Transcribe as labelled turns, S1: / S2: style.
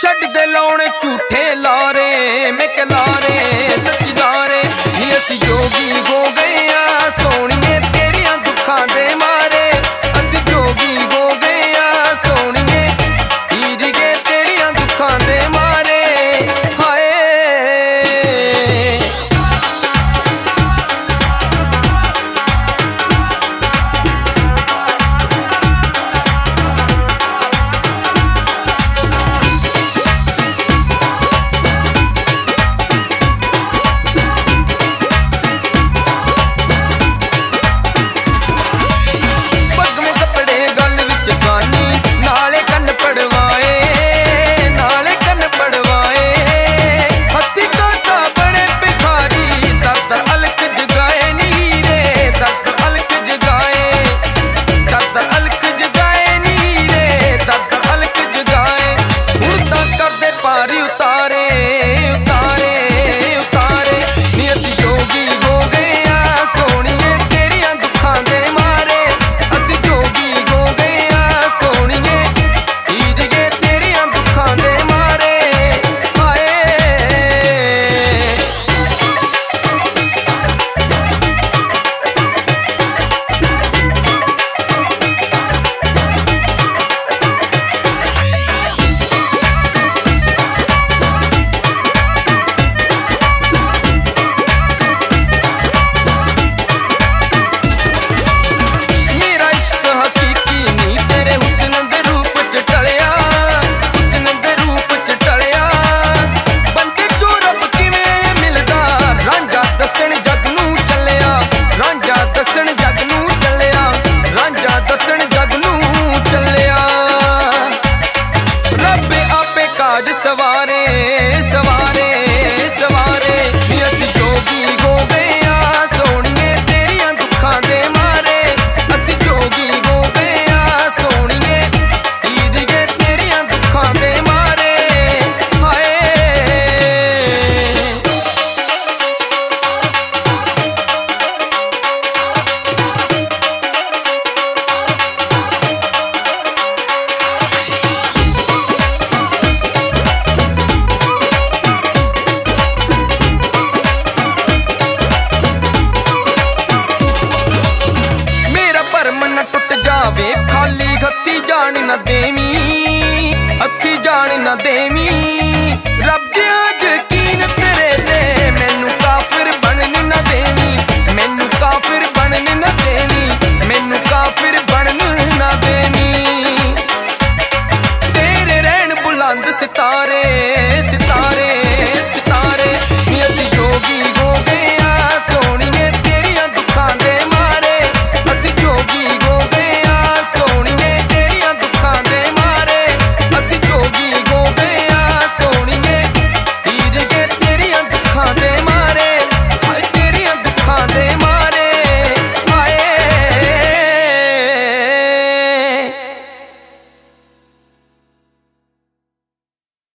S1: छड्ड दे लाउणे झूठे लारे मैं के लारे सच्ची लारे नी असी जोगी हो गए आ सोहणिए तेरियां दुखां दे मारे असी जोगी हो गए आ सोहणिए हीर गए तेरियां दुखां दे मारे हाय सवारे सवारे सवारे नी असी जोगी हो गए आ सोहणिए तेरियां दुखां दे मारे असी जोगी हो गए आ सोहणिए हीर गए तेरियां दुखां दे मारे हाय जावे खाली हत्थी जान न देवी हत्थी जान न देवी रब जिहा यकीन तेरे ते मैनू काफिर बनन न देवी मैनू काफिर बनन न देवी मैनू काफिर बनन न देवी तेरे रहन बुलंद सितारे सितारे सितारे